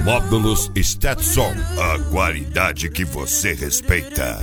Módulos Stetson, a qualidade que você respeita.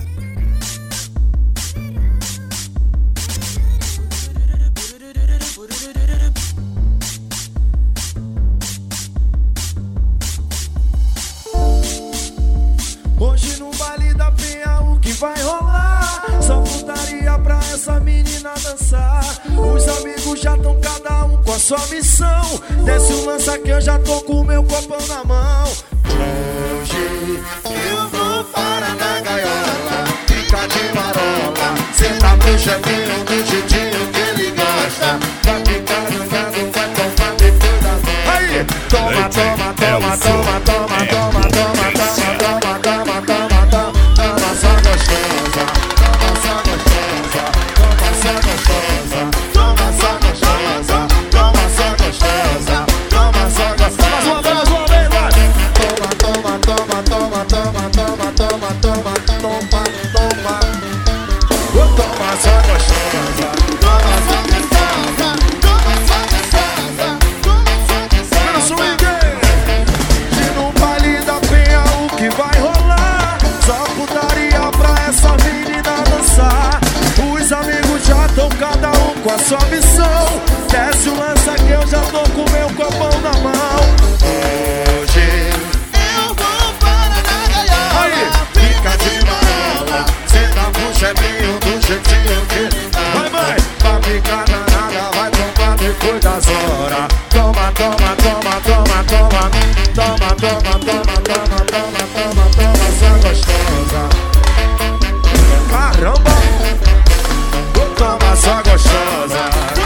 Hoje no baile da Penha o que vai rolar? Só putaria pra essa menina dançar. Os amigos já tão cada um com a sua missão. Desce o lança que eu já tô com o meu copão na mão. Hoje eu vou parar na gaiola, fica de marola, senta pro chefinho do jeitinho que ele gosta. Vai ficar jogando, vai tomar depois da noite. Aí! Toma, toma, toma, toma, toma, toma, toma, toma, toma, toma, toma, toma, toma só gostosa, toma só gostosa, toma só gostosa, toma só gostosa, toma só gostosa, toma só gostosa. Mais uma vez, vai! Toma, toma, toma, toma, toma, toma, toma, toma, toma, toma, toma só gostosa, toma só gostosa, toma só gostosa, toma só gostosa. E no baile da Penha o que vai rolar? Só putaria pra essa menina dançar. Os amigos já tão cada um com a sua missão. Desce o lança que eu já tô com meu copão na mão. Hoje eu vou para na gaiola. Aí, fica de marola, senta pro chefinho do jeitinho que vai, vai. Vai ficar danada, vai tomar depois das horas. Toma, toma, toma, toma, toma, toma, toma, toma, toma, toma, toma, toma, só gostosa. Caramba! Toma só gostosa,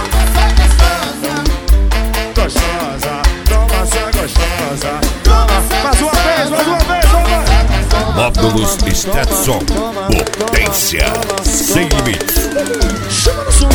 gostosa, toma só gostosa, toma. Mais uma vez, vamos. Módulos Stetson, potência sem limites. Chama no som.